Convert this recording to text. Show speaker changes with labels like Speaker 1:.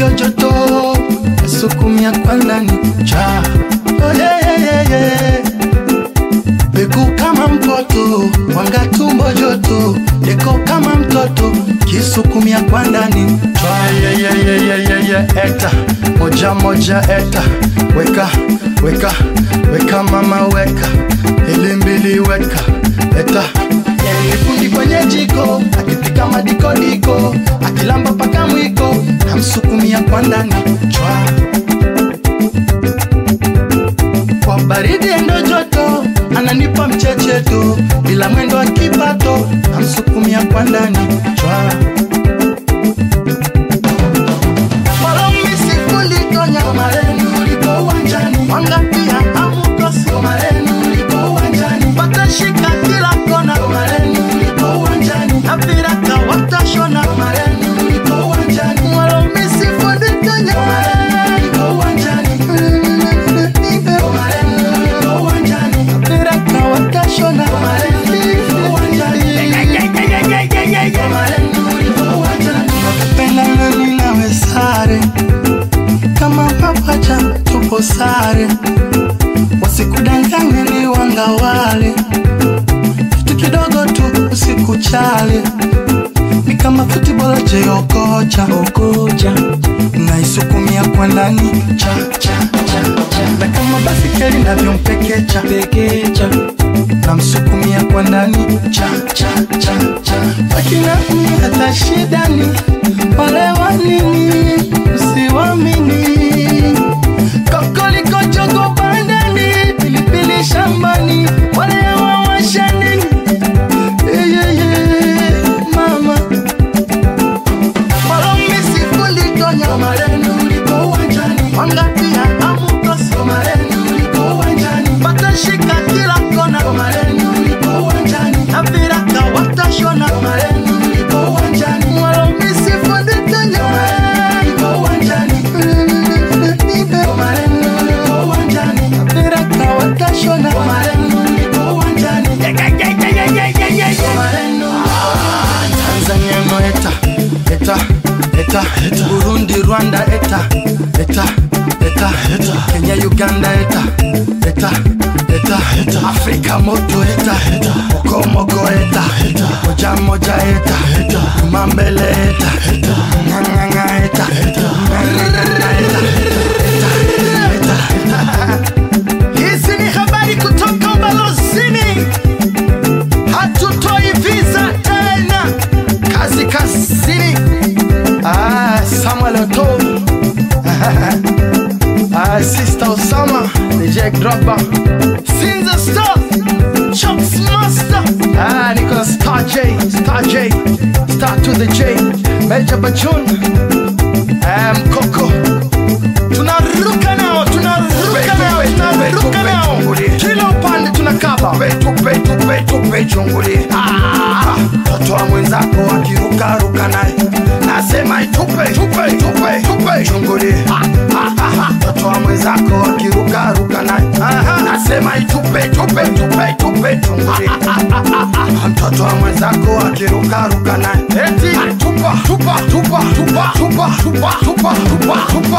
Speaker 1: jojoto sukumia kwa ndani cha oh yeah. Beku kama mtoto wanga tumbo joto deko kama mtoto kisukumia kwa ndani cha yeah. Eta moja eta weka mama weka ilimbili weka eta fundi kwenye jiko akipika madiko akilamba paka mwiko namsukumia kwa ndani chwa kwa baridi endo joto ananipa mchecheto bila mwendo wa kipato namsukumia kwa ndani chwa Marenu liko uwanjani Wangapia amukosi Marenu liko uwanjani Patashika kila kona Marenu liko uwanjani Napiraka watashona Marenu liko uwanjani Walomisi fundi kanya Marenu liko uwanjani Marenu liko uwanjani Napiraka watashona Marenu liko uwanjani Marenu liko uwanjani Wakipenda nani nawe sare kama papacha tupo sare wasikudanganye ni wanga wale kitu kidogo tu usikuchale ni kama football jeokocha naisukumia kwa ndani cha na kama basikeli navyompekecha namsukumia kwa ndani cha wakina hata shidani wale wanini usiwamini kokoliko jogo bandani pilipili shambani wale wawashani mama walomisi kulitonya Marenu liko uwanjani Wangapia amukosi Marenu liko uwanjani Patashika kila kona Marenu liko uwanjani Napiraka watashona Marenu liko uwanjani walomisi kulitonya Marenu liko uwanjani Marenu liko uwanjani Napiraka watashona Marenu liko uwanjani Marenu Tanzania no eta Burundi Rwanda eta Kenya Uganda eta Afrika moto eta Komoko eta moja eta Mambele eta Nganga eta hizi ni habari kutoka ubalozini hatutoi visa tena kazini Samuel Oto Sister Osama DJ Dropper Sinza Star Chops Master Nicholas Star J Star to the J Major Bajun Mkoko tunaruka nao kila upande tunakaba tupe chunguli totoa mwenzako akiruka naye nasema tupe chunguli totoa mwenzako akiruka naye nasema tupe chunguli mtoto wa mwenzako akiruka naye eti tupa